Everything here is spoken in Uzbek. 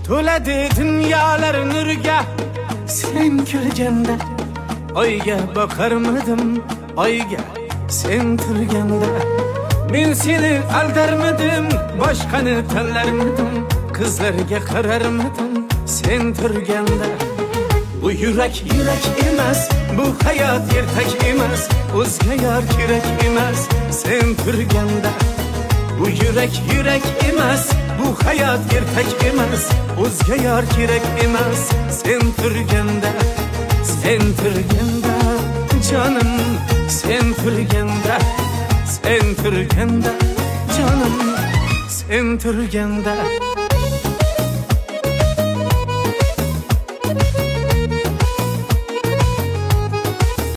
to'ladi dunyolar nurga sen kulganda. Oyga boqarmidim, oyga sen turganda. Men seni aldarmidim, boshqani tanlarmidim, qizlarga qararmidim sen turganda. Bu yurak emas, bu hayot ertak emas, o'zga yor kerak emas sen turganda. Bu yurak emas, bu hayot ertak emas, o'zga yor kerak emas sen turganda. Sen turganda canım, sen turganda, sen turganda canım, sen turganda.